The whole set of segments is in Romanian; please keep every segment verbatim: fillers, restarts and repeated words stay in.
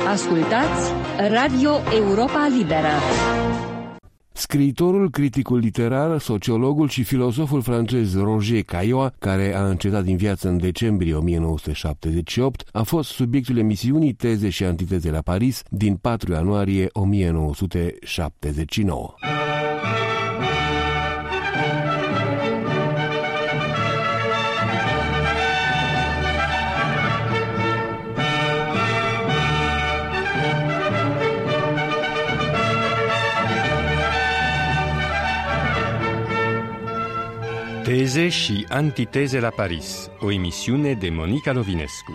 Ascultați Radio Europa Liberă. Scriitorul, criticul literar, sociologul și filozoful francez Roger Caillois, care a încetat din viață în decembrie o mie nouă sute șaptezeci și opt, a fost subiectul emisiunii Teze și antiteze la Paris din patru ianuarie o mie nouă sute șaptezeci și nouă. Teze și antiteze la Paris, o emisiune de Monica Lovinescu.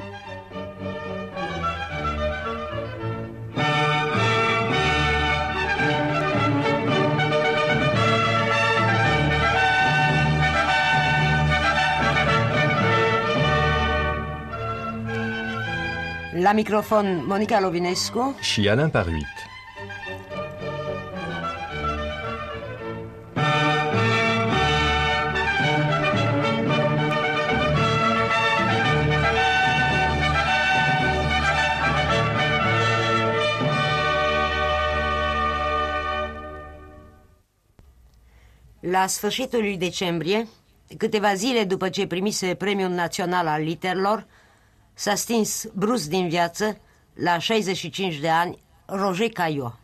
La microfon Monica Lovinescu și Alain Paruit. La sfârșitul lui decembrie, câteva zile după ce primise Premiul Național al Literelor, s-a stins brusc din viață, la șaizeci și cinci de ani, Roger Caillois.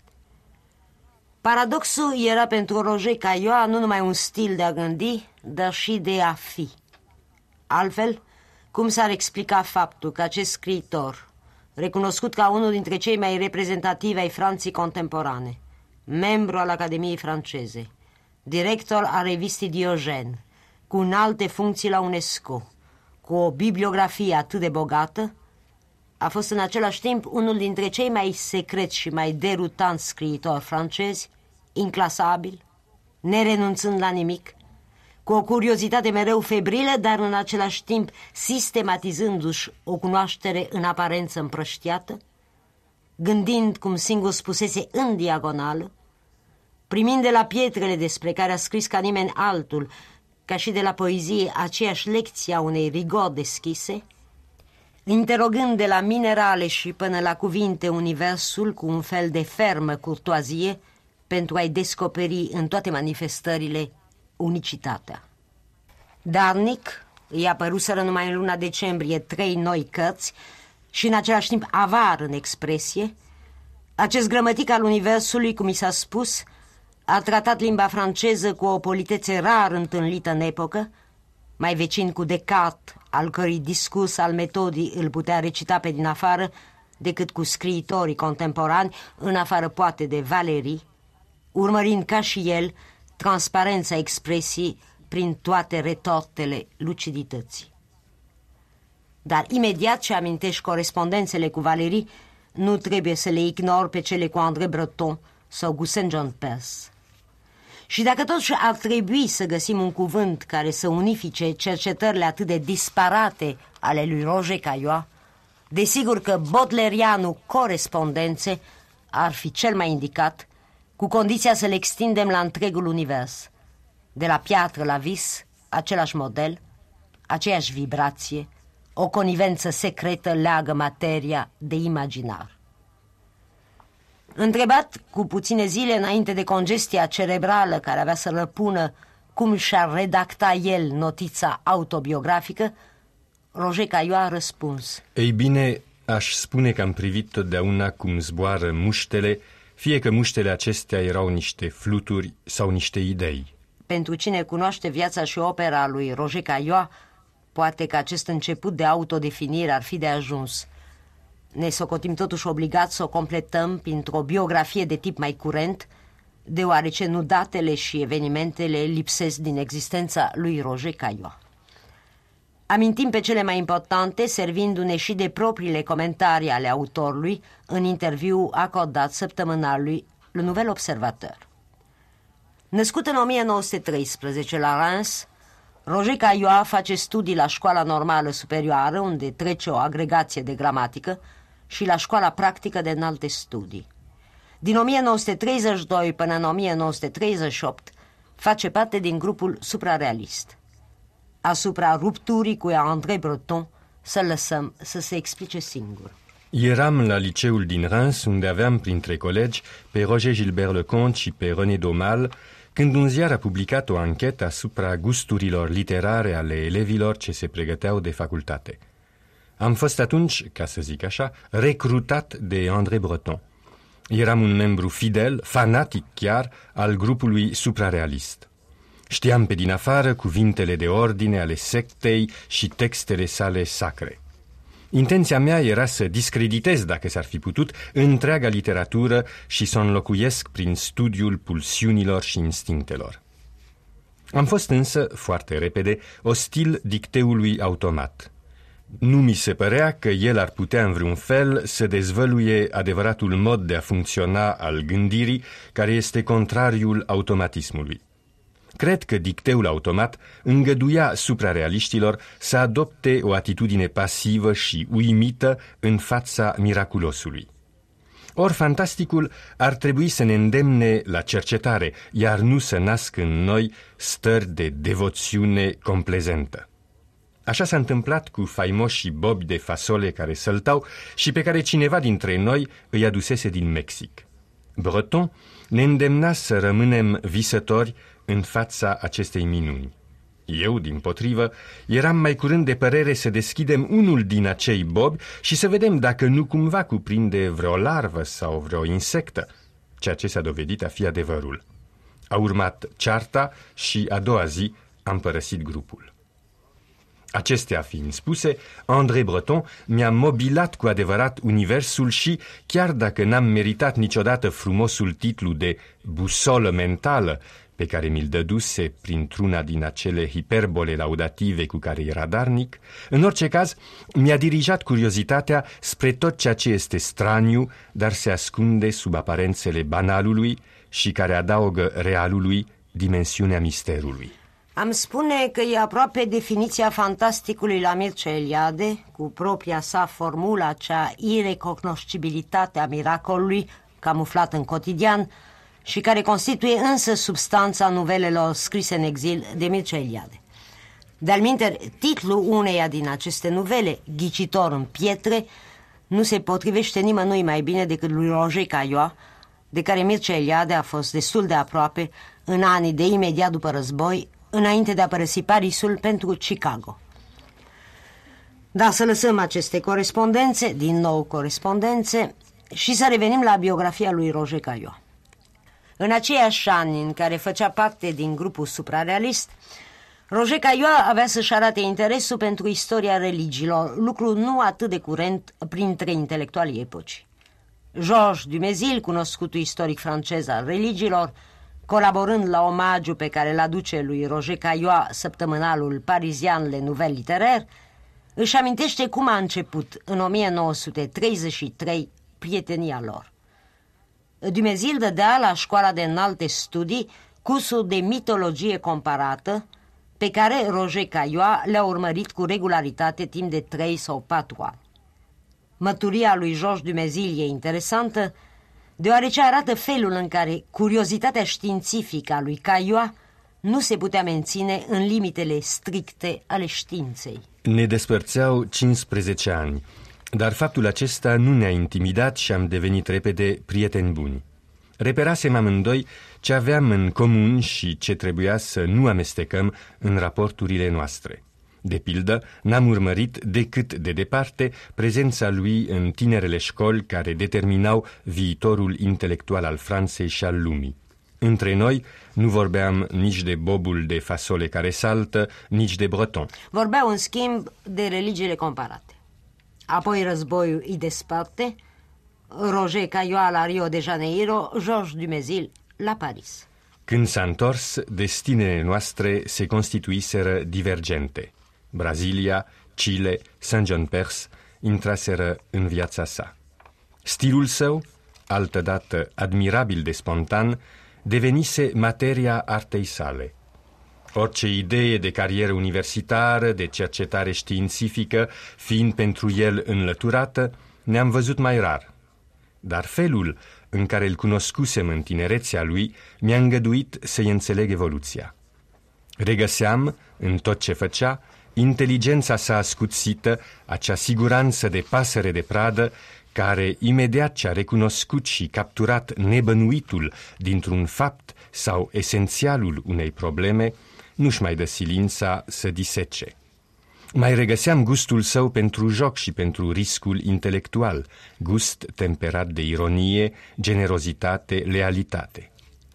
Paradoxul era pentru Roger Caillois nu numai un stil de a gândi, dar și de a fi. Altfel, cum s-ar explica faptul că acest scriitor, recunoscut ca unul dintre cei mai reprezentativi ai Franței contemporane, membru al Academiei franceze, director al revistii Diogen, cu înalte funcții la UNESCO, cu o bibliografie atât de bogată, a fost în același timp unul dintre cei mai secreți și mai derutanți scriitori francezi, inclasabil, nerenunțând la nimic, cu o curiozitate mereu febrilă, dar în același timp sistematizându-și o cunoaștere în aparență împrăștiată, gândind, cum singur spusese, în diagonală, primind de la pietrele despre care a scris ca nimeni altul, ca și de la poezie, aceeași lecție a unei rigori deschise, interogând de la minerale și până la cuvinte universul cu un fel de fermă curtoazie pentru a-i descoperi în toate manifestările unicitatea. Darnic, îi apăruseră numai în luna decembrie trei noi cărți și în același timp avar în expresie, acest grămătic al universului, cum i s-a spus, a tratat limba franceză cu o politețe rar întâlnită în epocă, mai vecin cu Descartes, al cărui discurs al metodii îl putea recita pe din afară, decât cu scriitorii contemporani, în afară poate de Valéry, urmărind ca și el transparența expresii prin toate retortele lucidității. Dar imediat ce amintești corespondențele cu Valéry, nu trebuie să le ignori pe cele cu André Breton sau cu Saint John Perse. Și dacă totuși ar trebui să găsim un cuvânt care să unifice cercetările atât de disparate ale lui Roger Caillois, desigur că bodlerianul corespondențe ar fi cel mai indicat, cu condiția să le extindem la întregul univers. De la piatră la vis, același model, aceeași vibrație, o conivență secretă leagă materia de imaginar. Întrebat cu puține zile înainte de congestia cerebrală care avea să răpună cum și-ar redacta el notița autobiografică, Roger Caillois a răspuns: Ei bine, aș spune că am privit totdeauna cum zboară muștele, fie că muștele acestea erau niște fluturi sau niște idei. Pentru cine cunoaște viața și opera lui Roger Caillois, poate că acest început de autodefinire ar fi de ajuns. Ne socotim totuși obligați să o completăm printr-o biografie de tip mai curent, deoarece nu datele și evenimentele lipsesc din existența lui Roger Caillois. Amintim pe cele mai importante, servindu-ne și de propriile comentarii ale autorului în interviu acordat săptămânalului Le Nouvel Observateur. Născut în o mie nouă sute treisprezece la Reims, Roger Caillois face studii la Școala Normală Superioară, unde trece o agregație de gramatică, și la Școala Practică de Înalte Studii. Din o mie nouă sute treizeci și doi până în o mie nouă sute treizeci și opt face parte din grupul suprarealist. Asupra rupturii cu André Breton să lăsăm să se explice singur. Eram la liceul din Reims, unde aveam printre colegi pe Roger Gilbert Leconte și pe René Daumal, când un ziar a publicat o anchetă asupra gusturilor literare ale elevilor ce se pregăteau de facultate. Am fost atunci, ca să zic așa, recrutat de André Breton. Eram un membru fidel, fanatic chiar, al grupului suprarealist. Știam pe din afară cuvintele de ordine ale sectei și textele sale sacre. Intenția mea era să discreditez, dacă s-ar fi putut, întreaga literatură și să o înlocuiesc prin studiul pulsiunilor și instinctelor. Am fost însă, foarte repede, ostil dicteului automat. Nu mi se părea că el ar putea în vreun fel să dezvăluie adevăratul mod de a funcționa al gândirii, care este contrariul automatismului. Cred că dicteul automat îngăduia suprarealiștilor să adopte o atitudine pasivă și uimită în fața miraculosului. Or, fantasticul ar trebui să ne îndemne la cercetare, iar nu să nască în noi stări de devoțiune complezentă. Așa s-a întâmplat cu faimoșii bobi de fasole care săltau și pe care cineva dintre noi îi adusese din Mexic. Breton ne îndemna să rămânem visători în fața acestei minuni. Eu, dimpotrivă, eram mai curând de părere să deschidem unul din acei bobi și să vedem dacă nu cumva cuprinde vreo larvă sau vreo insectă, ceea ce s-a dovedit a fi adevărul. A urmat cearta și a doua zi am părăsit grupul. Acestea fiind spuse, André Breton mi-a mobilat cu adevărat universul și, chiar dacă n-am meritat niciodată frumosul titlu de busolă mentală, pe care mi-l dăduse printr-una din acele hiperbole laudative cu care era darnic, în orice caz mi-a dirijat curiozitatea spre tot ceea ce este straniu, dar se ascunde sub aparențele banalului și care adaugă realului dimensiunea misterului. Am spune că e aproape definiția fantasticului la Mircea Eliade, cu propria sa formulă, acea irecognoscibilitate a miracolului, camuflată în cotidian, și care constituie însă substanța nuvelelor scrise în exil de Mircea Eliade. De-al minteri, titlul uneia din aceste nuvele, Ghicitor în pietre, nu se potrivește nimănui mai bine decât lui Roger Caillois, de care Mircea Eliade a fost destul de aproape în anii de imediat după război, înainte de a părăsi Parisul pentru Chicago. Dar să lăsăm aceste corespondențe, din nou corespondențe, și să revenim la biografia lui Roger Caillois. În aceiași ani în care făcea parte din grupul suprarealist, Roger Caillois avea să-și arate interesul pentru istoria religiilor, lucru nu atât de curent printre intelectualii epocii. Georges Dumézil, cunoscutul istoric francez al religiilor, colaborând la omagiu pe care îl aduce lui Roger Caillois săptămânalul parizian Le Nouvel Literaire, își amintește cum a început în o mie nouă sute treizeci și trei prietenia lor. Dumézil dădea la școala de înalte studii cursul de mitologie comparată, pe care Roger Caillois le-a urmărit cu regularitate timp de trei sau patru ani. Mărturia lui Georges Dumézil e interesantă, deoarece arată felul în care curiozitatea științifică a lui Caillois nu se putea menține în limitele stricte ale științei. Ne despărțeau cincisprezece ani, dar faptul acesta nu ne-a intimidat și am devenit repede prieteni buni. Reperasem amândoi ce aveam în comun și ce trebuia să nu amestecăm în raporturile noastre. De pildă, n-am urmărit decât de departe prezența lui în tinerele școli care determinau viitorul intelectual al Franței și al lumii. Între noi nu vorbeam nici de bobul de fasole care saltă, nici de Breton. Vorbeau, în schimb, de religiile comparate. Apoi războiul îi desparte, Roger Caillois la Rio de Janeiro, Georges Dumézil la Paris. Când s-a întors, destinele noastre se constituiseră divergente. Brazilia, Chile, Saint-Jean-Perse intraseră în viața sa. Stilul său, altădată admirabil de spontan, devenise materia artei sale. Orice idee de carieră universitară, de cercetare științifică, fiind pentru el înlăturată, ne-am văzut mai rar. Dar felul în care îl cunoscusem în tinerețea lui mi-a îngăduit să-i înțeleg evoluția. Regăseam, în tot ce făcea, inteligența sa ascuțită, acea siguranță de pasăre de pradă care, imediat ce a recunoscut și capturat nebănuitul dintr-un fapt sau esențialul unei probleme, nu-și mai dă silința să disece. Mai regăseam gustul său pentru joc și pentru riscul intelectual, gust temperat de ironie, generozitate, lealitate.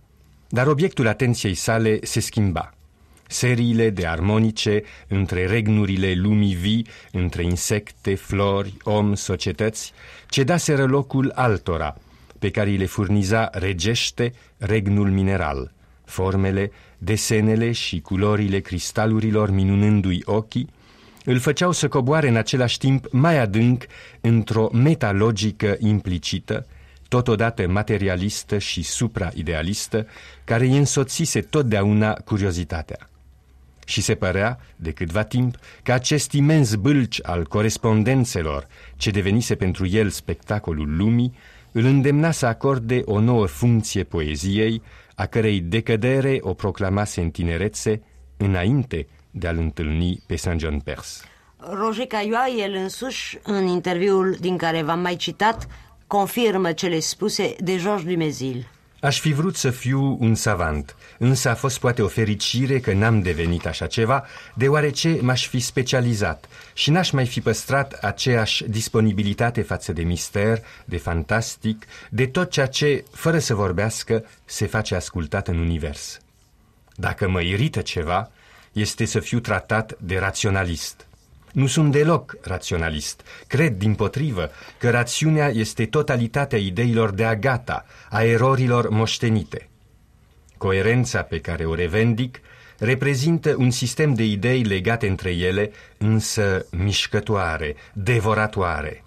Dar obiectul atenției sale se schimba. Seriile de armonice între regnurile lumii vii, între insecte, flori, om, societăți, cedaseră locul altora, pe care îi le furniza regește regnul mineral, formele, desenele și culorile cristalurilor minunându-i ochii, îl făceau să coboare în același timp mai adânc într-o metalogică implicită, totodată materialistă și supra-idealistă, care îi însoțise totdeauna curiozitatea. Și se părea, de câtva timp, că acest imens bâlci al corespondențelor, ce devenise pentru el spectacolul lumii, îl îndemna să acorde o nouă funcție poeziei, a cărei decădere o proclamase în tinerețe, înainte de a-l întâlni pe Saint John Perse. Roger Caillois, el însuși, în interviul din care v-am mai citat, confirmă cele spuse de Georges Dumézil. Aș fi vrut să fiu un savant, însă a fost poate o fericire că n-am devenit așa ceva, deoarece m-aș fi specializat și n-aș mai fi păstrat aceeași disponibilitate față de mister, de fantastic, de tot ceea ce, fără să vorbească, se face ascultat în univers. Dacă mă irită ceva, este să fiu tratat de raționalist. Nu sunt deloc raționalist. Cred, dimpotrivă, că rațiunea este totalitatea ideilor de agata, a erorilor moștenite. Coerența pe care o revendic reprezintă un sistem de idei legate între ele, însă mișcătoare, devoratoare.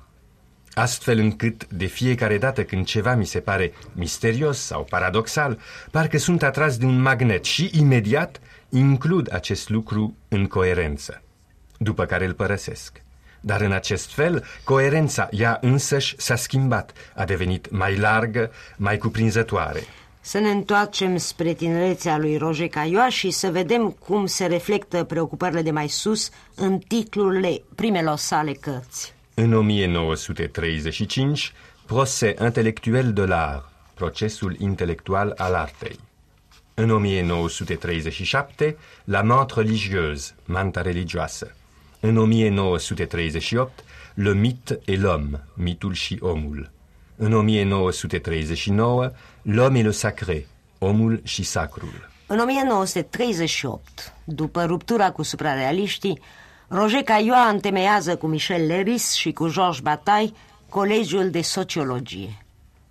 Astfel încât, de fiecare dată când ceva mi se pare misterios sau paradoxal, parcă sunt atras de un magnet și, imediat, includ acest lucru în coerență, după care îl părăsesc. Dar în acest fel, coerența ea însăși s-a schimbat, a devenit mai largă, mai cuprinzătoare. Să ne întoarcem spre tinerețea lui Roger Caillois și să vedem cum se reflectă preocupările de mai sus în titlurile primelor sale cărți. În o mie nouă sute treizeci și cinci, Procès intellectuel de l'art, procesul intelectual al artei. În o mie nouă sute treizeci și șapte, La Mante religieuse, manta religioasă. În o mie nouă sute treizeci și opt, Le mythe et l'homme, mitul și omul. În o mie nouă sute treizeci și nouă, L'homme et le sacré, omul și sacrul. În o mie nouă sute treizeci și opt, după ruptura cu suprarealiștii, Roger Caillois întemeiază cu Michel Leiris și cu Georges Bataille Colegiul de Sociologie.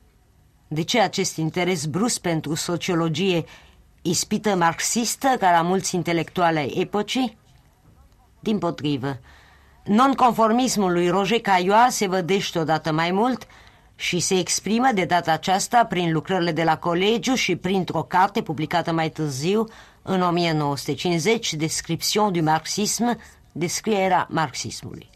De ce acest interes brusc pentru sociologie, ispită marxistă ca la mulți intelectuali ai epocii? Dimpotrivă, nonconformismul lui Roger Caillois se vădește odată mai mult și se exprimă de data aceasta prin lucrările de la colegiu și printr-o carte publicată mai târziu, în o mie nouă sute cincizeci, Description du marxisme, descrierea marxismului.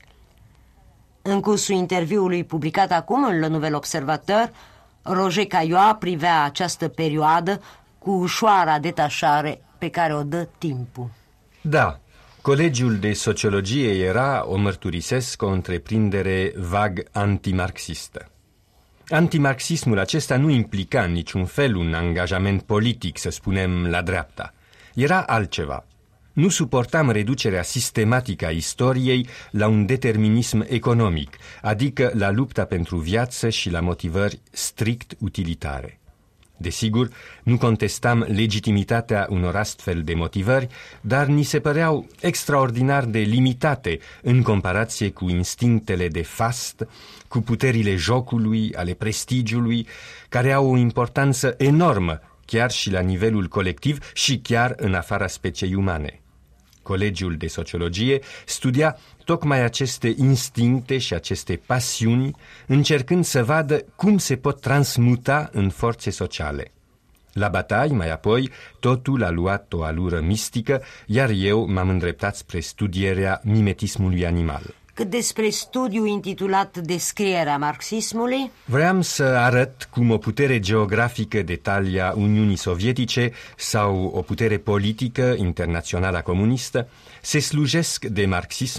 În cursul interviului publicat acum în Le Nouvel Observateur, Roger Caillois privea această perioadă cu ușoara detașare pe care o dă timpul. Da, Colegiul de Sociologie era, o mărturisesc, o întreprindere vag antimarxistă. Antimarxismul acesta nu implica în niciun fel un angajament politic, să spunem, la dreapta. Era altceva. Nu suportam reducerea sistematică a istoriei la un determinism economic, adică la lupta pentru viață și la motivări strict utilitare. Desigur, nu contestam legitimitatea unor astfel de motivări, dar ni se păreau extraordinar de limitate în comparație cu instinctele de fast, cu puterile jocului, ale prestigiului, care au o importanță enormă, chiar și la nivelul colectiv și chiar în afara speciei umane. Colegiul de Sociologie studia tocmai aceste instincte și aceste pasiuni, încercând să vadă cum se pot transmuta în forțe sociale. La Bataille, mai apoi, totul a luat o alură mistică, iar eu m-am îndreptat spre studierea mimetismului animal. Cât despre studiul intitulat Descrierea marxismului, vreau să arăt cum o putere geografică de talia Uniunii Sovietice sau o putere politică internațională comunistă se slujesc de marxism,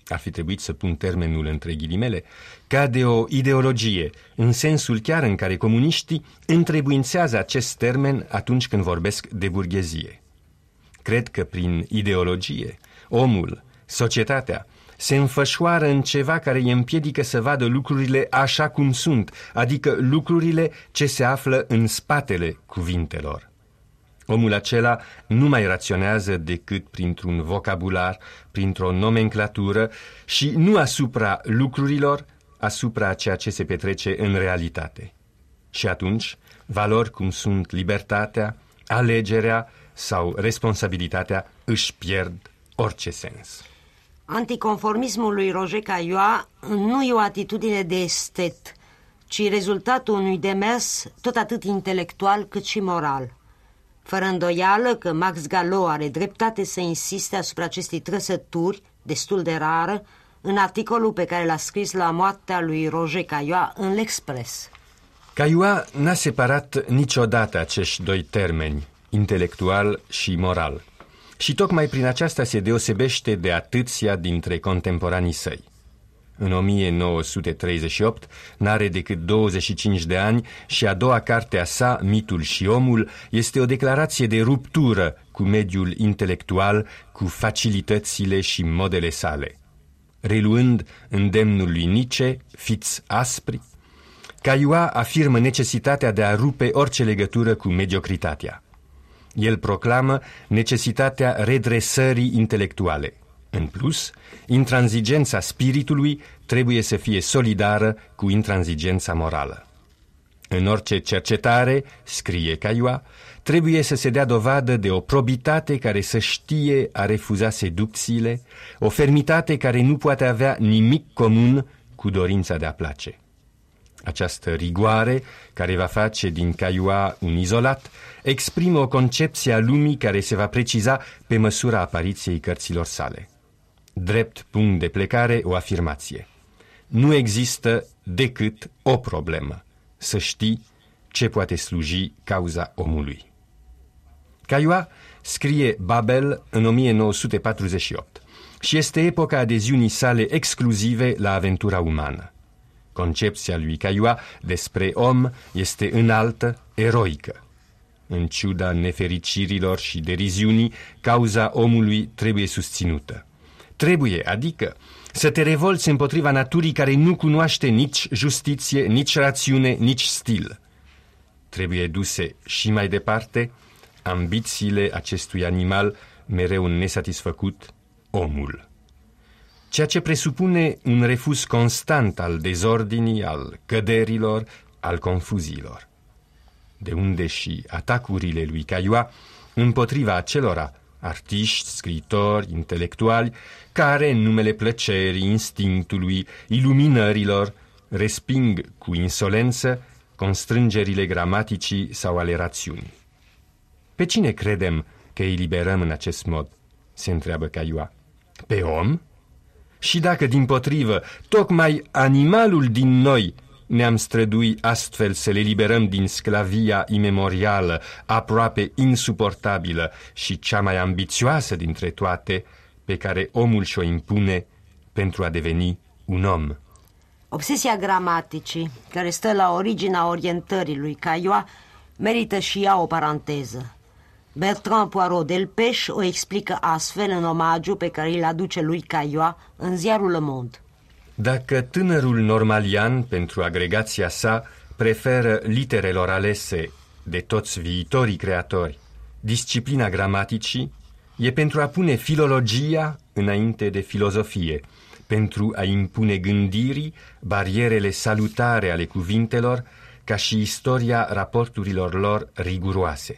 ar fi trebuit să pun termenul între ghilimele, ca de o ideologie, în sensul chiar în care comuniștii întrebuințează acest termen atunci când vorbesc de burghezie. Cred că prin ideologie, omul, societatea, se înfășoară în ceva care îi împiedică să vadă lucrurile așa cum sunt, adică lucrurile ce se află în spatele cuvintelor. Omul acela nu mai raționează decât printr-un vocabular, printr-o nomenclatură și nu asupra lucrurilor, asupra ceea ce se petrece în realitate. Și atunci, valori cum sunt libertatea, alegerea sau responsabilitatea își pierd orice sens. Anticonformismul lui Roger Caillois nu e o atitudine de estet, ci rezultatul unui demers tot atât intelectual cât și moral. Fără îndoială că Max Gallo are dreptate să insiste asupra acestei trăsături, destul de rară, în articolul pe care l-a scris la moartea lui Roger Caillois în L'Express. Caillois n-a separat niciodată acești doi termeni, intelectual și moral, și tocmai prin aceasta se deosebește de atâția dintre contemporanii săi. În o mie nouă sute treizeci și opt n-are decât douăzeci și cinci de ani și a doua carte a sa, Mitul și omul, este o declarație de ruptură cu mediul intelectual, cu facilitățile și modele sale. Reluând îndemnul lui Nietzsche, fiți aspri, Caillois afirmă necesitatea de a rupe orice legătură cu mediocritatea. El proclamă necesitatea redresării intelectuale. În plus, intransigența spiritului trebuie să fie solidară cu intransigența morală. În orice cercetare, scrie Caillois, trebuie să se dea dovadă de o probitate care să știe a refuza seducțiile, o fermitate care nu poate avea nimic comun cu dorința de a place. Această rigoare, care va face din Caillois un izolat, exprimă o concepție a lumii care se va preciza pe măsura apariției cărților sale. Drept punct de plecare, o afirmație. Nu există decât o problemă, să știi ce poate sluji cauza omului. Caillois scrie Babel în o mie nouă sute patruzeci și opt și este epoca adeziunii sale exclusive la aventura umană. Concepția lui Caillois despre om este înaltă, eroică. În ciuda nefericirilor și deriziunii, cauza omului trebuie susținută. Trebuie, adică, să te revolți împotriva naturii care nu cunoaște nici justiție, nici rațiune, nici stil. Trebuie duse și mai departe ambițiile acestui animal mereu nesatisfăcut, omul. Ceea ce presupune un refuz constant al dezordinii, al căderilor, al confuziilor. De unde și atacurile lui Caillois împotriva acelora artiști, scriitori, intelectuali, care, în numele plăcerii, instinctului, iluminărilor, resping cu insolență constrângerile gramaticii sau ale rațiunii. Pe cine credem că îi liberăm în acest mod? Se întreabă Caillois. Pe om? Și dacă, dimpotrivă, tocmai animalul din noi ne-am strădui astfel să le liberăm din sclavia imemorială, aproape insuportabilă și cea mai ambițioasă dintre toate, pe care omul și-o impune pentru a deveni un om. Obsesia gramaticii, care stă la originea orientării lui Caillois, merită și ea o paranteză. Bertrand Poirot Delpech o explică astfel în omagiu pe care îl aduce lui Caillois în ziarul Le Monde. Dacă tânărul normalian, pentru agregația sa, preferă literelor alese de toți viitorii creatori disciplina gramaticii, e pentru a pune filologia înainte de filozofie, pentru a impune gândirii barierele salutare ale cuvintelor, ca și istoria raporturilor lor riguroase.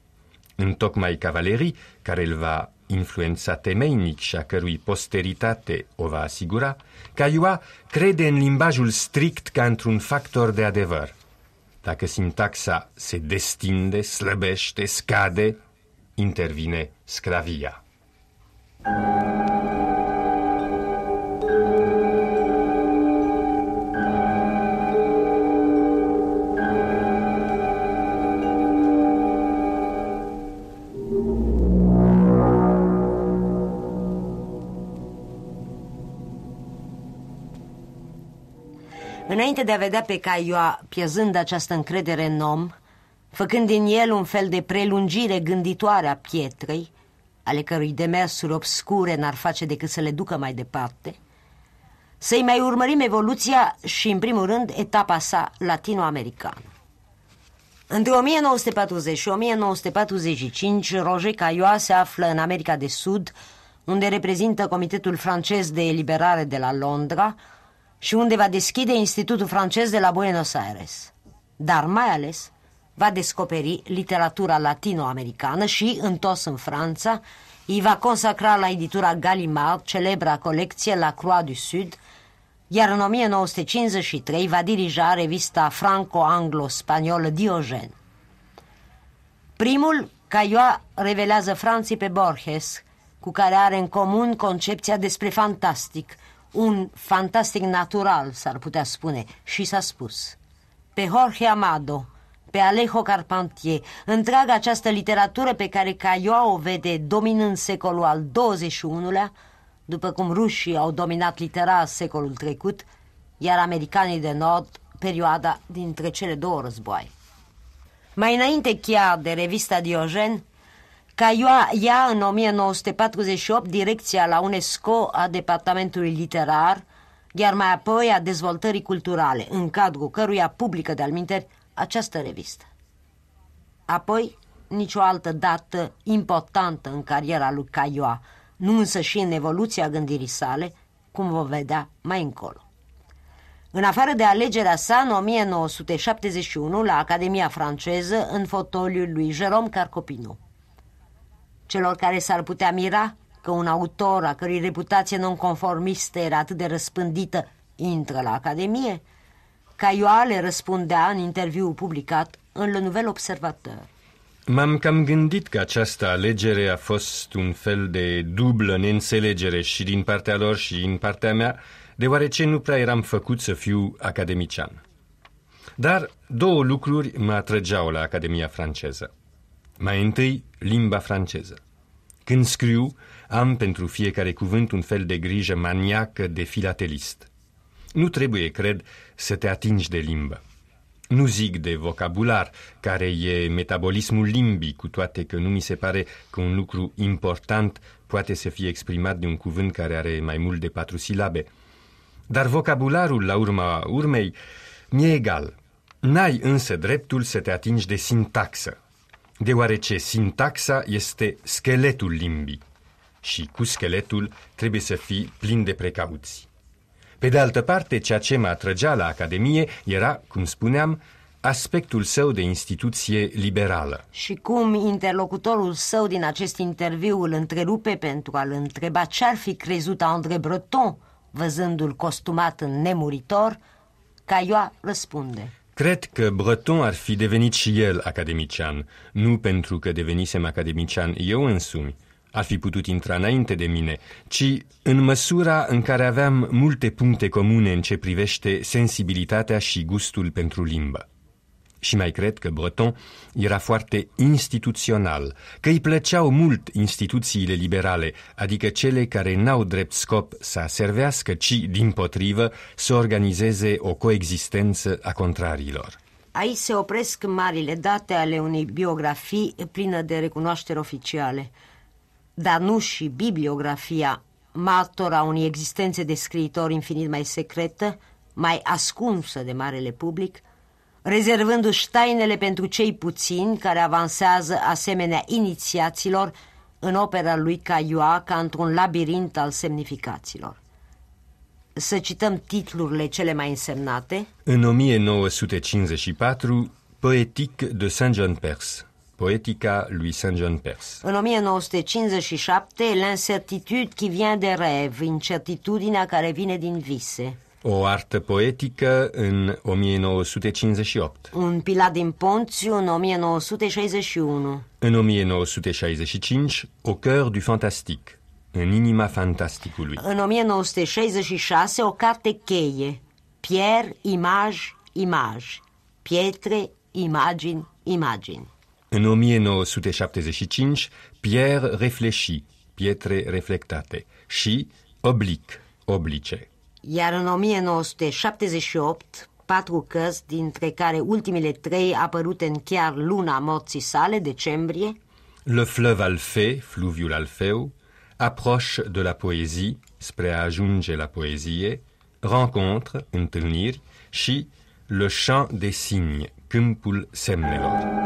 Întocmai Cavalerie, care îl va influența temeinic și a cărui posteritate o va asigura, Caillois crede în limbajul strict ca într-un factor de adevăr. Dacă sintaxa se destinde, slăbește, scade, intervine sclavia. Înainte de a vedea pe Caillois pierzând această încredere în om, făcând din el un fel de prelungire gânditoare a pietrei, ale cărui demersuri obscure n-ar face decât să le ducă mai departe, să-i mai urmărim evoluția și, în primul rând, etapa sa latino-americană. Între o mie nouă sute patruzeci și o mie nouă sute patruzeci și cinci, Roger Caillois se află în America de Sud, unde reprezintă Comitetul francez de eliberare de la Londra și unde va deschide Institutul francez de la Buenos Aires. Dar mai ales va descoperi literatura latino-americană și, întors în Franța, îi va consacra la editura Gallimard celebra colecție La Croix du Sud, iar în o mie nouă sute cincizeci și trei va dirija revista franco-anglo-spaniolă Diogen. Primul, Caillois revelează Franței pe Borges, cu care are în comun concepția despre fantastic, un fantastic natural, s-ar putea spune, și s-a spus. Pe Jorge Amado, pe Alejo Carpentier, întreaga această literatură pe care Caillois o vede dominând secolul al douăzeci și unulea, după cum rușii au dominat literar secolul trecut, iar americanii de nord perioada dintre cele două războaie. Mai înainte chiar de revista Diogen, Caillois ia în o mie nouă sute patruzeci și opt direcția la UNESCO a departamentului literar, iar mai apoi a dezvoltării culturale, în cadrul căruia publică de-al minteri această revistă. Apoi, nicio altă dată importantă în cariera lui Caillois, nu însă și în evoluția gândirii sale, cum vom vedea mai încolo. În afară de alegerea sa, în o mie nouă sute șaptezeci și unu, la Academia franceză, în fotoliul lui Jérôme Carcopino. Celor care s-ar putea mira că un autor a cărui reputație nonconformistă era atât de răspândită intră la Academie, Caillois le răspundea în interviul publicat în Le Nouvel Observateur. M-am cam gândit că această alegere a fost un fel de dublă neînțelegere și din partea lor și din partea mea, deoarece nu prea eram făcut să fiu academician. Dar două lucruri mă atrăgeau la Academia franceză. Mai întâi, limba franceză. Când scriu, am pentru fiecare cuvânt un fel de grijă maniacă de filatelist. Nu trebuie, cred, să te atingi de limbă. Nu zic de vocabular, care e metabolismul limbii, cu toate că nu mi se pare că un lucru important poate să fie exprimat de un cuvânt care are mai mult de patru silabe. Dar vocabularul, la urma urmei, mi-e egal. N-ai însă dreptul să te atingi de sintaxă, deoarece sintaxa este scheletul limbii și cu scheletul trebuie să fii plin de precauții. Pe de altă parte, ceea ce mă atrăgea la Academie era, cum spuneam, aspectul său de instituție liberală. Și cum interlocutorul său din acest interviu îl întrerupe pentru a-l întreba ce-ar fi crezut André Breton, văzându-l costumat în nemuritor, Caillois răspunde: Cred că Breton ar fi devenit și el academician, nu pentru că devenisem academician eu însumi, ar fi putut intra înainte de mine, ci în măsura în care aveam multe puncte comune în ce privește sensibilitatea și gustul pentru limbă. Și mai cred că Breton era foarte instituțional, că îi plăceau mult instituțiile liberale, adică cele care n-au drept scop să servească, ci, dimpotrivă, să organizeze o coexistență a contrariilor. Aici se opresc marile date ale unei biografii plină de recunoașteri oficiale, dar nu și bibliografia, martora unei existențe de scriitor infinit mai secretă, mai ascunsă de marele public, rezervându-și tainele pentru cei puțini care avansează asemenea inițiaților în opera lui Caillois ca într-un labirint al semnificațiilor. Să cităm titlurile cele mai însemnate. În o mie nouă sute cincizeci și patru, Poétique de Saint-John-Perse, Poetica lui Saint-John-Perse. În o mie nouă sute cincizeci și șapte, L'incertitude qui vient des rêves, incertitudinea care vine din vise. O artă poetică în o mie nouă sute cincizeci și opt. Un Pilat din Ponțiu în o mie nouă sute șaizeci și unu. În o mie nouă sute șaizeci și cinci, Au cœur du fantastique, în inima fantasticului. În o mie nouă sute șaizeci și șase, o carte cheie, Pierre, image, image, pietre, imagini, imagini. În o mie nouă sute șaptezeci și cinci, Pierre réfléchit, pietre reflectate, și Oblique, oblice. Iar în o mie nouă sute șaptezeci și opt, patru cărți, dintre care ultimele trei apărute în chiar luna morții sale, decembrie. Le fleuve Alphée, fluviul Alfeu, Approche de la poésie, spre a ajunge la poezie, Rencontre, întâlniri, și Le champ des signes, câmpul semnelor.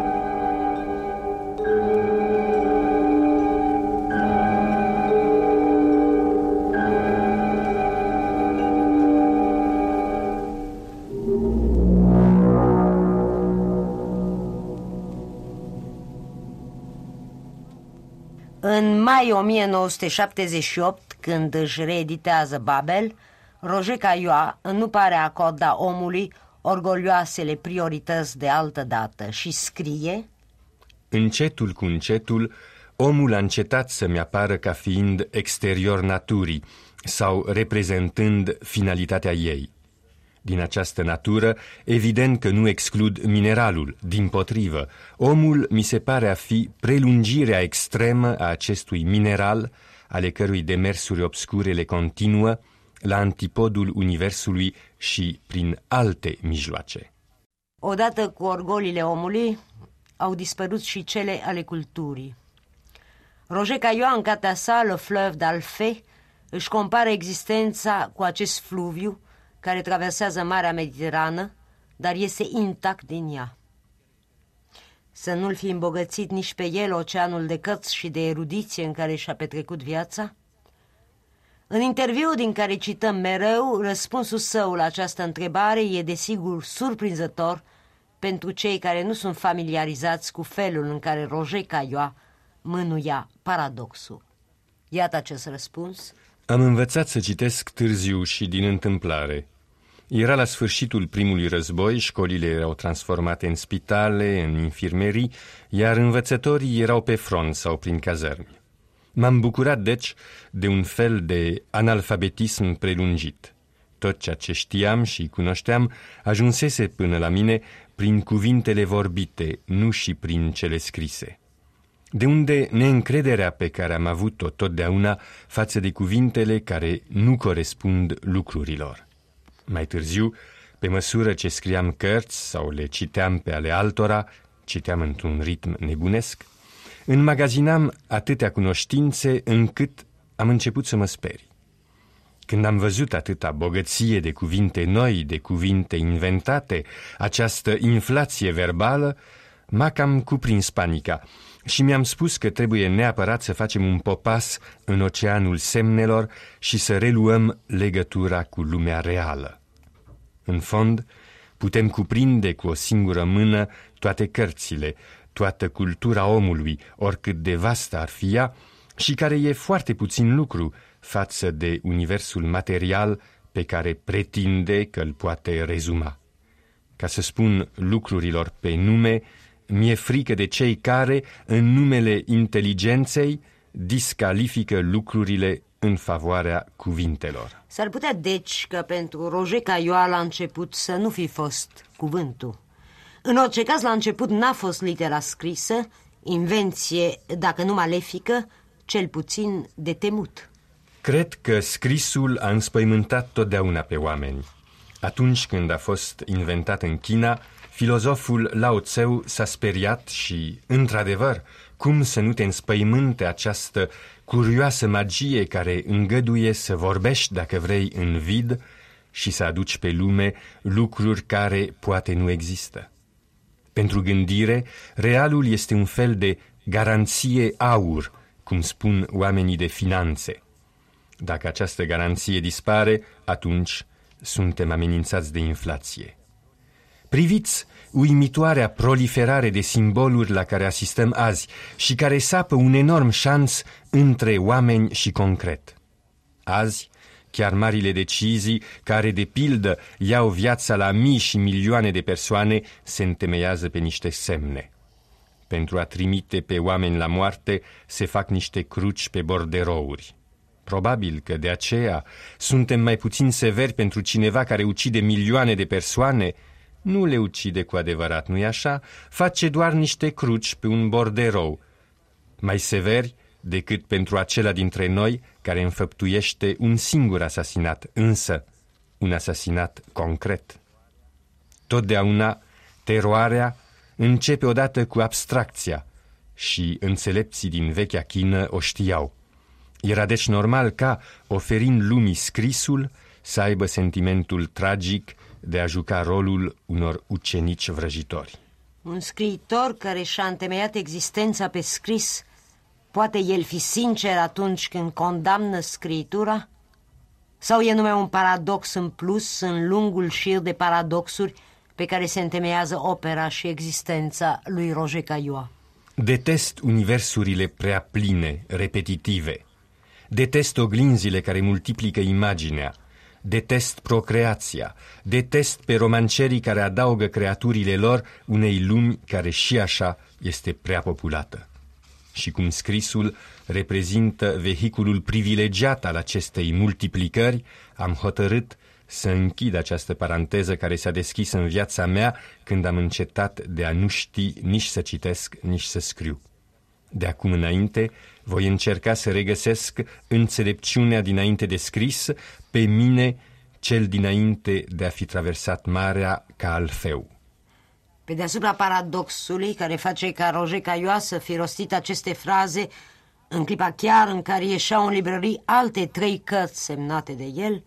În mai o mie nouă sute șaptezeci și opt, când își reeditează Babel, Roger Caillois nu pare a acorda omului orgolioasele priorități de altă dată și scrie: Încetul cu încetul, omul a încetat să-mi apară ca fiind exterior naturii sau reprezentând finalitatea ei. Din această natură, evident că nu exclud mineralul, dimpotrivă, omul mi se pare a fi prelungirea extremă a acestui mineral, ale cărui demersuri obscure le continuă, la antipodul universului și prin alte mijloace. Odată cu orgolile omului, au dispărut și cele ale culturii. Roger Caillois, în cartea sa, Le fleuve d'Alphée, își compară existența cu acest fluviu care traversează Marea Mediterană, dar este intact din ea. Să nu-l fi îmbogățit nici pe el oceanul de cărți și de erudiție în care și-a petrecut viața? În interviul din care cităm mereu, răspunsul său la această întrebare e desigur surprinzător pentru cei care nu sunt familiarizați cu felul în care Roger Caillois mânuia paradoxul. Iată acest răspuns. Am învățat să citesc târziu și din întâmplare. Era la sfârșitul primului război, școlile erau transformate în spitale, în infirmerii, iar învățătorii erau pe front sau prin cazărmi. M-am bucurat, deci, de un fel de analfabetism prelungit. Tot ceea ce știam și cunoșteam ajunsese până la mine prin cuvintele vorbite, nu și prin cele scrise. De unde neîncrederea pe care am avut-o totdeauna față de cuvintele care nu corespund lucrurilor. Mai târziu, pe măsură ce scriam cărți sau le citeam pe ale altora, citeam într-un ritm nebunesc, înmagazinam atâtea cunoștințe încât am început să mă sperii. Când am văzut atâta bogăție de cuvinte noi, de cuvinte inventate, această inflație verbală, m-a cam cuprins panica și mi-am spus că trebuie neapărat să facem un popas în oceanul semnelor și să reluăm legătura cu lumea reală. În fond, putem cuprinde cu o singură mână toate cărțile, toată cultura omului, oricât de vastă ar fi ea, și care e foarte puțin lucru față de universul material pe care pretinde că îl poate rezuma. Ca să spun lucrurilor pe nume, mi-e frică de cei care, în numele inteligenței, discalifică lucrurile în favoarea cuvintelor. S-ar putea, deci, că pentru Roger Caillois la început să nu fi fost cuvântul. În orice caz, la început n-a fost litera scrisă, invenție, dacă nu malefică, cel puțin de temut. Cred că scrisul a înspăimântat totdeauna pe oameni. Atunci când a fost inventat în China, filozoful Lao Tseu s-a speriat și, într-adevăr, cum să nu te înspăimânte această curioasă magie care îngăduie să vorbești, dacă vrei, în vid și să aduci pe lume lucruri care poate nu există. Pentru gândire, realul este un fel de garanție aur, cum spun oamenii de finanțe. Dacă această garanție dispare, atunci suntem amenințați de inflație. Priviți uimitoarea proliferare de simboluri la care asistăm azi și care sapă un enorm șanț între oameni și concret. Azi, chiar marile decizii care, de pildă, iau viața la mii și milioane de persoane, se întemeiază pe niște semne. Pentru a trimite pe oameni la moarte, se fac niște cruci pe borderouri. Probabil că de aceea suntem mai puțin severi pentru cineva care ucide milioane de persoane. Nu le ucide cu adevărat, nu-i așa? Face doar niște cruci pe un borderou. Mai severi decât pentru acela dintre noi care înfăptuiește un singur asasinat, însă un asasinat concret. Totdeauna teroarea începe odată cu abstracția și înțelepții din vechea Chină o știau. Era deci normal ca, oferind lumii scrisul, să aibă sentimentul tragic de a juca rolul unor ucenici vrăjitori. Un scriitor care și-a întemeiat existența pe scris, poate el fi sincer atunci când condamnă scriitura? Sau e numai un paradox în plus în lungul șir de paradoxuri pe care se întemeiază opera și existența lui Roger Caillois? Detest universurile prea pline, repetitive. Detest oglinzile care multiplică imaginea. Detest procreația. Detest pe romancerii care adaugă creaturile lor unei lumi care și așa este prea populată. Și cum scrisul reprezintă vehiculul privilegiat al acestei multiplicări, am hotărât să închid această paranteză care s-a deschis în viața mea când am încetat de a nu ști nici să citesc, nici să scriu. De acum înainte voi încerca să regăsesc înțelepciunea dinainte de scris pe mine, cel dinainte de a fi traversat marea ca Alfeu. Pe deasupra paradoxului care face ca Roger Caillois să fi rostit aceste fraze, în clipa chiar în care ieșeau în librării alte trei cărți semnate de el,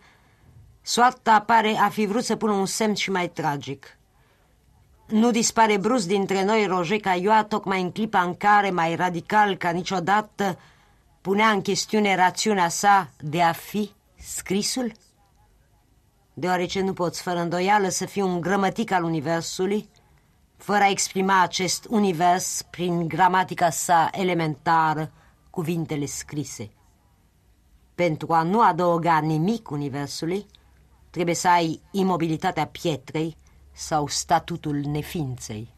soarta pare a fi vrut să pună un semn și mai tragic. Nu dispare brusc dintre noi Roger Caillois tocmai în clipa în care, mai radical ca niciodată, punea în chestiune rațiunea sa de a fi scrisul? Deoarece nu poți fără îndoială să fii un grămătic al universului, fără a exprima acest univers prin gramatica sa elementară, cuvintele scrise. Pentru a nu adăuga nimic universului, trebuie să ai imobilitatea pietrei sau statutul neființei.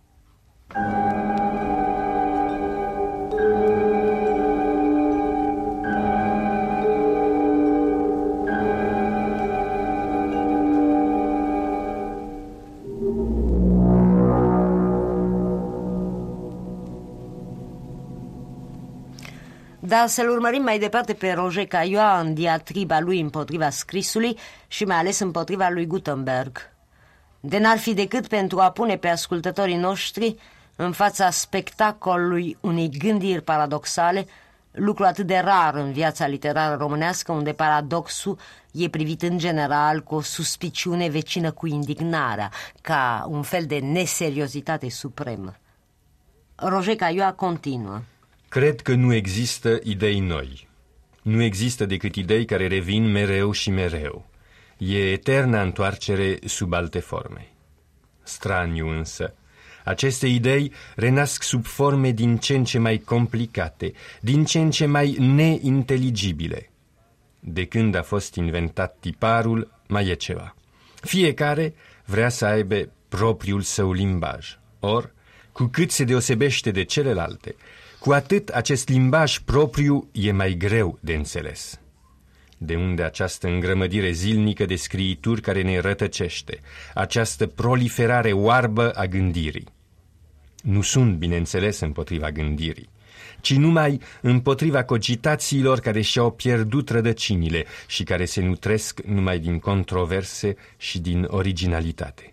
Dar să-l urmărim mai departe pe Roger Caillois în diatriba lui împotriva scrisului și mai ales împotriva lui Gutenberg. De n-ar fi decât pentru a pune pe ascultătorii noștri în fața spectacolului unei gândiri paradoxale, lucru atât de rar în viața literară românească, unde paradoxul e privit în general cu o suspiciune vecină cu indignarea, ca un fel de neseriozitate supremă. Roger Caillois continuă. Cred că nu există idei noi. Nu există decât idei care revin mereu și mereu. E eterna întoarcere sub alte forme. Straniu însă, aceste idei renasc sub forme din ce în ce mai complicate, din ce în ce mai neinteligibile. De când a fost inventat tiparul, mai e ceva. Fiecare vrea să aibă propriul său limbaj. Or, cu cât se deosebește de celelalte, cu atât acest limbaj propriu e mai greu de înțeles. De unde această îngrămădire zilnică de scriituri care ne rătăcește, această proliferare oarbă a gândirii. Nu sunt, bineînțeles, împotriva gândirii, ci numai împotriva cogitațiilor care și-au pierdut rădăcinile și care se nutresc numai din controverse și din originalitate.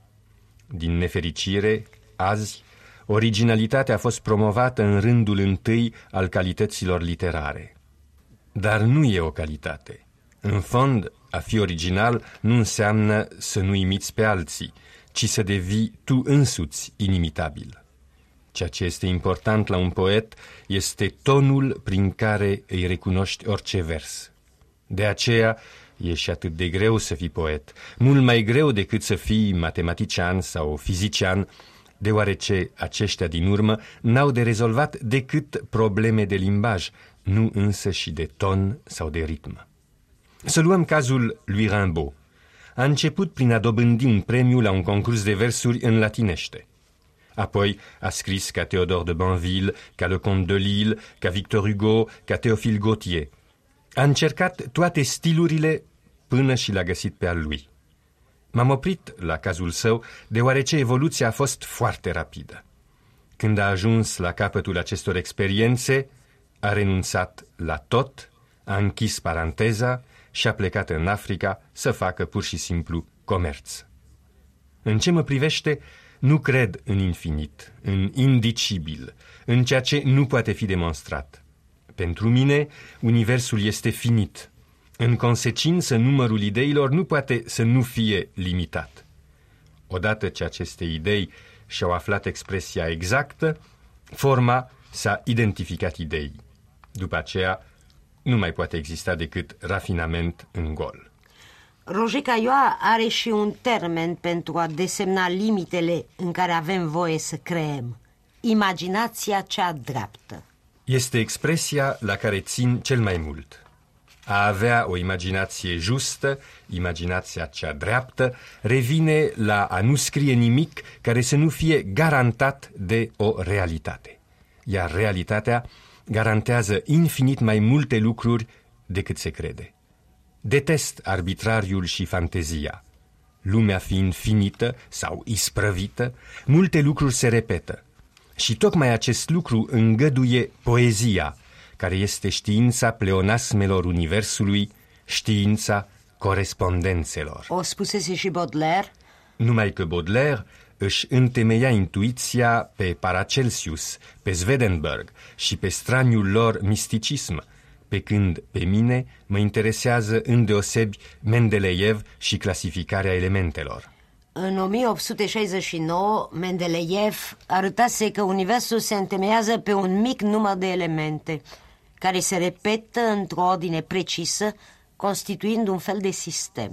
Din nefericire, azi, originalitatea a fost promovată în rândul întâi al calităților literare. Dar nu e o calitate. În fond, a fi original nu înseamnă să nu imiți pe alții, ci să devii tu însuți inimitabil. Ceea ce este important la un poet este tonul prin care îi recunoști orice vers. De aceea e și atât de greu să fii poet, mult mai greu decât să fii matematician sau fizician, deoarece aceștia din urmă n-au de rezolvat decât probleme de limbaj, nu însă și de ton sau de ritm. Să luăm cazul lui Rimbaud. A început prin a dobândi un premiu la un concurs de versuri în latinește. Apoi a scris ca Théodore de Banville, ca Le Comte de Lille, ca Victor Hugo, ca Théophile Gautier. A încercat toate stilurile până și l-a găsit pe al lui. M-am oprit la cazul său, deoarece evoluția a fost foarte rapidă. Când a ajuns la capătul acestor experiențe, a renunțat la tot, a închis paranteza și a plecat în Africa să facă pur și simplu comerț. În ce mă privește, nu cred în infinit, în indicibil, în ceea ce nu poate fi demonstrat. Pentru mine, universul este finit. În consecință, numărul ideilor nu poate să nu fie limitat. Odată ce aceste idei și-au aflat expresia exactă, forma s-a identificat ideii. După aceea, nu mai poate exista decât rafinament în gol. Roger Caillois are și un termen pentru a desemna limitele în care avem voie să creăm. Imaginația cea dreaptă. Este expresia la care țin cel mai mult. A avea o imaginație justă, imaginația cea dreaptă, revine la a nu scrie nimic care să nu fie garantat de o realitate. Iar realitatea garantează infinit mai multe lucruri decât se crede. Detest arbitrariul și fantezia. Lumea fiind finită sau isprăvită, multe lucruri se repetă. Și tocmai acest lucru îngăduie poezia, care este știința pleonasmelor universului, știința corespondențelor. O spusese și Baudelaire? Numai că Baudelaire își întemeia intuiția pe Paracelsius, pe Swedenborg și pe straniul lor misticism, pe când pe mine mă interesează îndeosebi Mendeleev și clasificarea elementelor. În o mie opt sute șaizeci și nouă, Mendeleev arătase că universul se întemeiază pe un mic număr de elemente, care se repetă într-o ordine precisă, constituind un fel de sistem.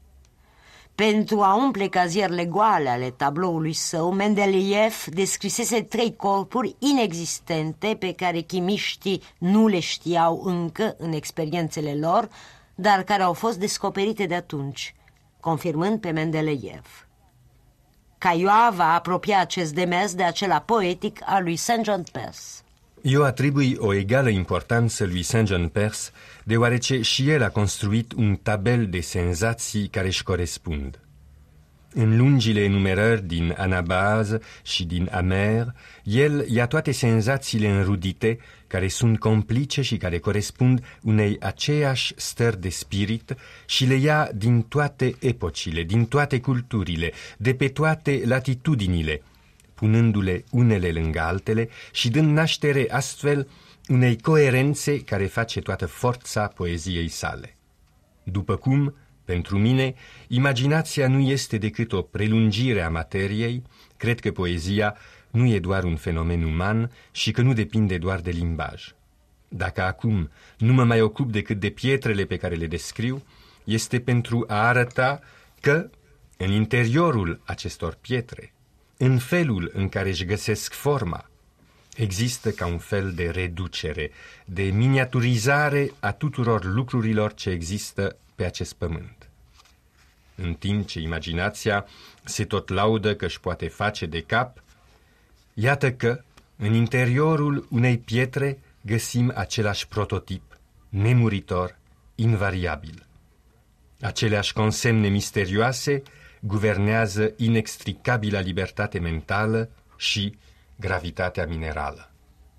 Pentru a umple cazierele goale ale tabloului său, Mendeleev descrisese trei corpuri inexistente pe care chimiștii nu le știau încă în experiențele lor, dar care au fost descoperite de atunci, confirmând pe Mendeleev. Caillois va apropia acest demers de acela poetic al lui Saint-John Perse. Eu atribui o egală importanță lui Saint-John Perse, deoarece și el a construit un tabel de senzații care își corespund. În lungile enumerări din Anabase și din Amer, el ia toate senzațiile înrudite, care sunt complice și care corespund unei aceeași stări de spirit, și le ia din toate epocile, din toate culturile, de pe toate latitudinile, punându-le unele lângă altele și dând naștere astfel unei coerențe care face toată forța poeziei sale. După cum, pentru mine, imaginația nu este decât o prelungire a materiei, cred că poezia nu e doar un fenomen uman și că nu depinde doar de limbaj. Dacă acum nu mă mai ocup decât de pietrele pe care le descriu, este pentru a arăta că, în interiorul acestor pietre, în felul în care își găsesc forma, există ca un fel de reducere, de miniaturizare a tuturor lucrurilor ce există pe acest pământ. În timp ce imaginația se tot laudă că își poate face de cap, iată că, în interiorul unei pietre, găsim același prototip, nemuritor, invariabil. Aceleași consemne misterioase guvernează inextricabila libertate mentală și gravitatea minerală.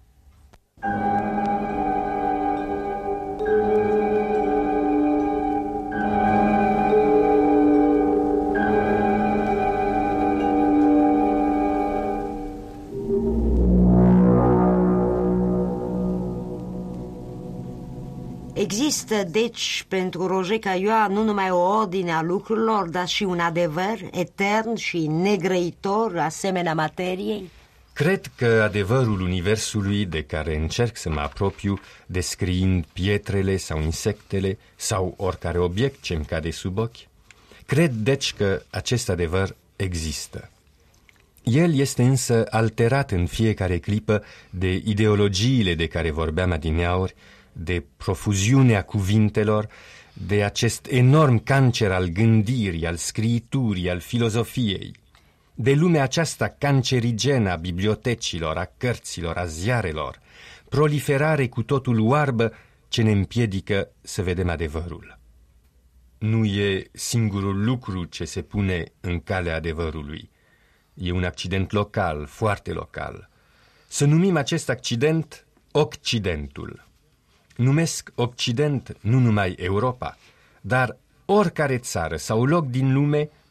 Există, deci, pentru Roger Caillois nu numai o ordine a lucrurilor, dar și un adevăr etern și negrăitor, asemenea materiei? Cred că adevărul universului de care încerc să mă apropiu, descriind pietrele sau insectele sau oricare obiect ce îmi cade sub ochi, cred deci că acest adevăr există. El este însă alterat în fiecare clipă de ideologiile de care vorbeam adineauri, de profuziunea cuvintelor, de acest enorm cancer al gândirii, al scriiturii, al filozofiei, de lumea aceasta cancerigenă a bibliotecilor, a cărților, a ziarelor, proliferare cu totul oarbă ce ne împiedică să vedem adevărul. Nu e singurul lucru ce se pune în calea adevărului. E un accident local, foarte local. Să numim acest accident Occidentul. Numesc Occident nu numai Europa, dar oricare țară sau loc din lume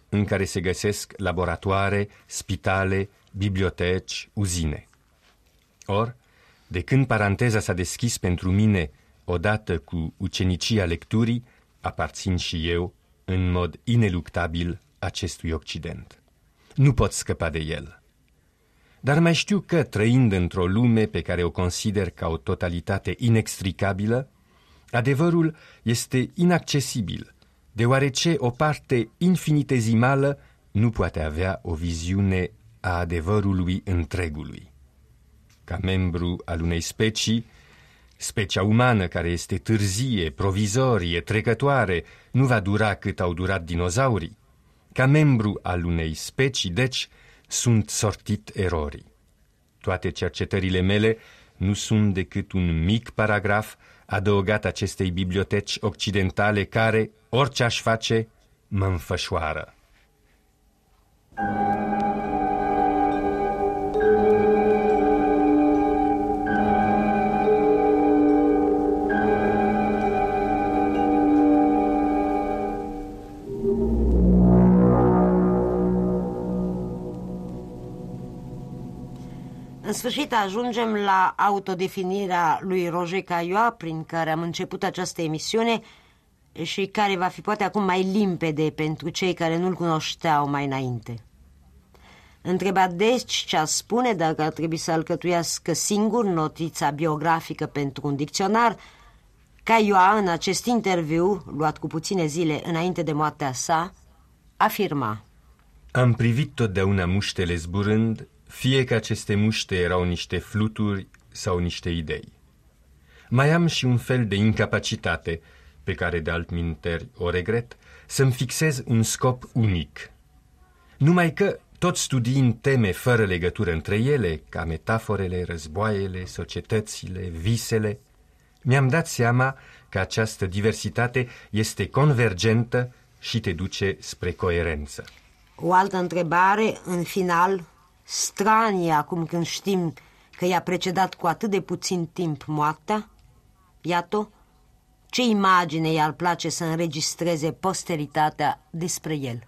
în care se găsesc laboratoare, spitale, biblioteci, uzine. Or, de când paranteza s-a deschis pentru mine odată cu ucenicia lecturii, aparțin și eu, în mod ineluctabil, acestui Occident. Nu pot scăpa de el. Dar mai știu că, trăind într-o lume pe care o consider ca o totalitate inextricabilă, adevărul este inaccesibil, deoarece o parte infinitezimală nu poate avea o viziune a adevărului întregului. Ca membru al unei specii, specia umană care este târzie, provizorie, trecătoare, nu va dura cât au durat dinozaurii. Ca membru al unei specii, deci, sunt sortit erorii. Toate cercetările mele nu sunt decât un mic paragraf adăugat acestei biblioteci occidentale care, orice aș face, mă înfășoară. În sfârșit ajungem la autodefinirea lui Roger Caillois, prin care am început această emisiune și care va fi poate acum mai limpede pentru cei care nu-l cunoșteau mai înainte. Întrebat deci ce spune dacă ar trebui să alcătuiască singur notița biografică pentru un dicționar, Caillois, în acest interviu, luat cu puține zile înainte de moartea sa, afirma: Am privit totdeauna muștele zburând, fie că aceste muște erau niște fluturi sau niște idei. Mai am și un fel de incapacitate, pe care de altminteri o regret, să-mi fixez un scop unic. Numai că, tot studiind teme fără legătură între ele, ca metaforele, războaiele, societățile, visele, mi-am dat seama că această diversitate este convergentă și te duce spre coerență. O altă întrebare, în final, stranie acum când știm că i-a precedat cu atât de puțin timp moartea? Iată, ce imagine i-ar place să înregistreze posteritatea despre el?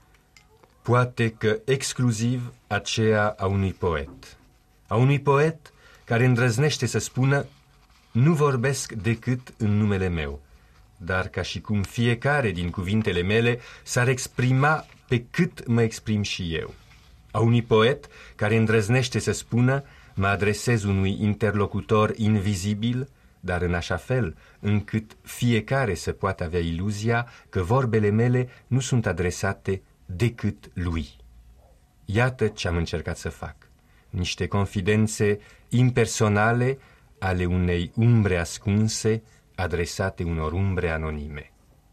Poate că exclusiv aceea a unui poet. A unui poet care îndrăznește să spună: nu vorbesc decât în numele meu, dar ca și cum fiecare din cuvintele mele s-ar exprima pe cât mă exprim și eu. A unui poet care îndrăznește să spună: mă adresez unui interlocutor invizibil, dar în așa fel încât fiecare să poată avea iluzia că vorbele mele nu sunt adresate decât lui. Iată ce am încercat să fac. Niște confidențe impersonale ale unei umbre ascunse adresate unor umbre anonime.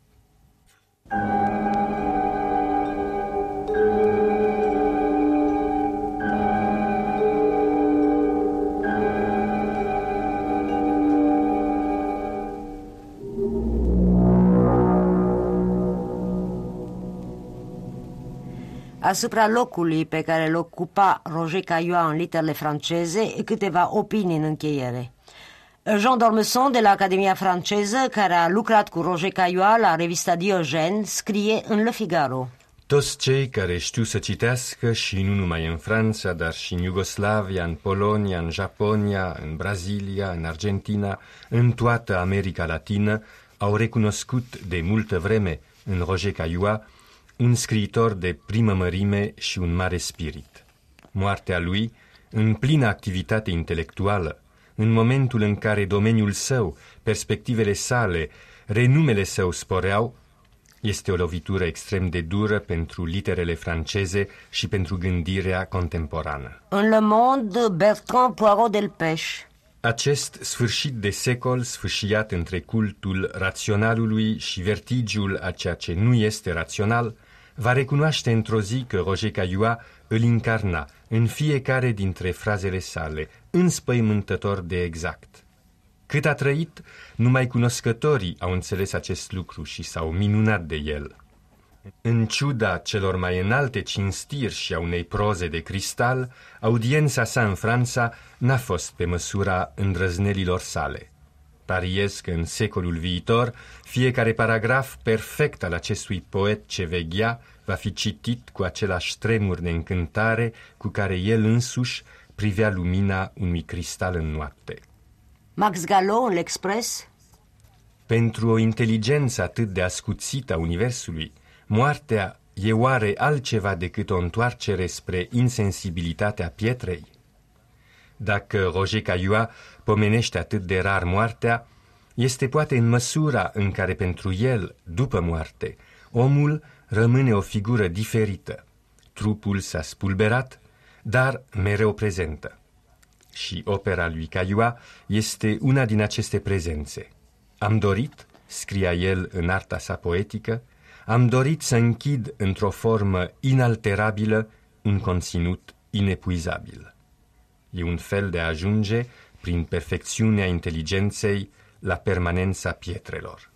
Asupra locului pe care îl ocupa Roger Caillois în literele franceze, câteva opinii în încheiere. Jean d'Ormesson, de la Academia franceză, care a lucrat cu Roger Caillois la revista Diogène, scrie în Le Figaro: Toți cei care știu să citească, și nu numai în Franța, dar și în Iugoslavia, în Polonia, în Japonia, în Brazilia, în Argentina, în toată America Latină, au recunoscut de multă vreme în Roger Caillois un scriitor de primă mărime și un mare spirit. Moartea lui, în plină activitate intelectuală, în momentul în care domeniul său, perspectivele sale, renumele său sporeau, este o lovitură extrem de dură pentru literele franceze și pentru gândirea contemporană. În Le Monde, Bertrand Poirot Delpech. Acest sfârșit de secol, sfâșiat între cultul raționalului și vertigiul a ceea ce nu este rațional, va recunoaște într-o zi că Roger Caillois îl încarna în fiecare dintre frazele sale, înspăimântător de exact. Cât a trăit, numai cunoscătorii au înțeles acest lucru și s-au minunat de el. În ciuda celor mai înalte cinstiri și a unei proze de cristal, audiența sa în Franța n-a fost pe măsura îndrăznelilor sale. Pariez că în secolul viitor, fiecare paragraf perfect al acestui poet ce veghea va fi citit cu același tremur de încântare cu care el însuși privea lumina unui cristal în noapte. Max Gallo în L'Express? Pentru o inteligență atât de ascuțită a universului, moartea e oare altceva decât o întoarcere spre insensibilitatea pietrei? Dacă Roger Caillois pomenește atât de rar moartea, este poate în măsura în care pentru el, după moarte, omul rămâne o figură diferită. Trupul s-a spulberat, dar mereu prezentă. Și opera lui Caillois este una din aceste prezențe. Am dorit, scria el în arta sa poetică, am dorit să închid într-o formă inalterabilă un conținut inepuizabil. E un fel de a ajunge, prin perfecțiunea inteligenței, la permanența pietrelor.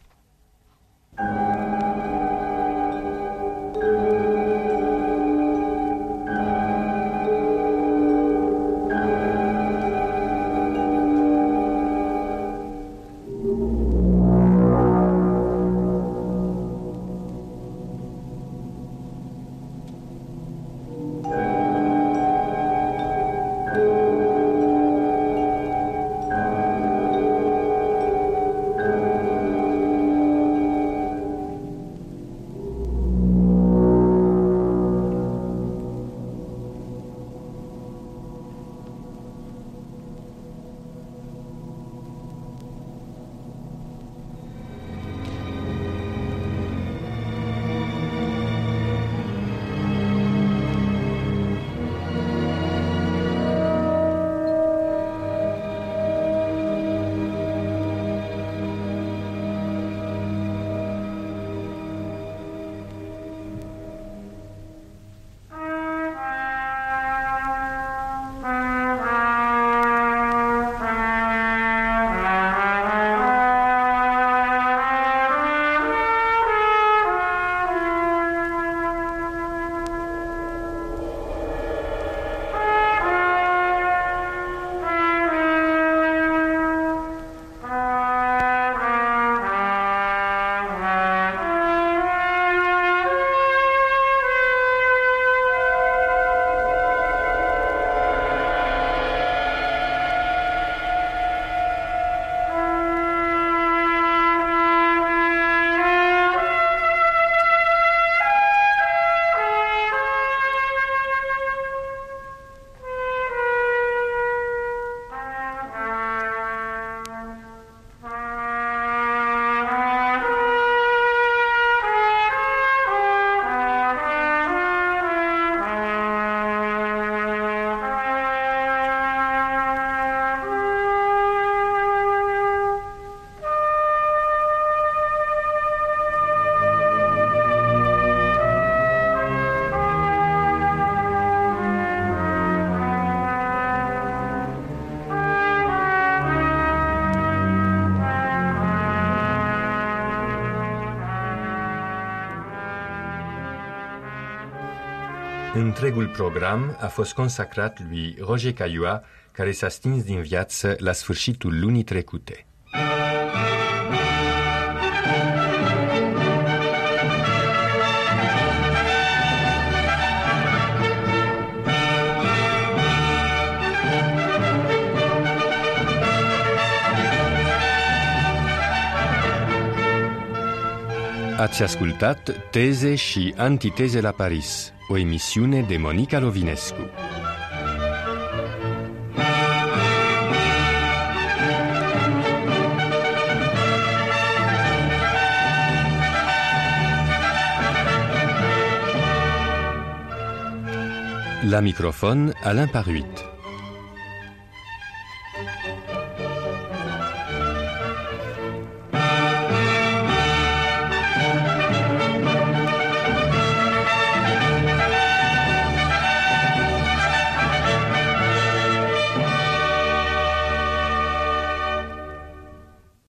Întregul program a fost consacrat lui Roger Caillois, care s-a stins din viață la sfârșitul lunii trecute. Ați ascultat Teze și Antiteze la Paris, o emisiune de Monica Lovinescu. La microfon, Alain Paruit.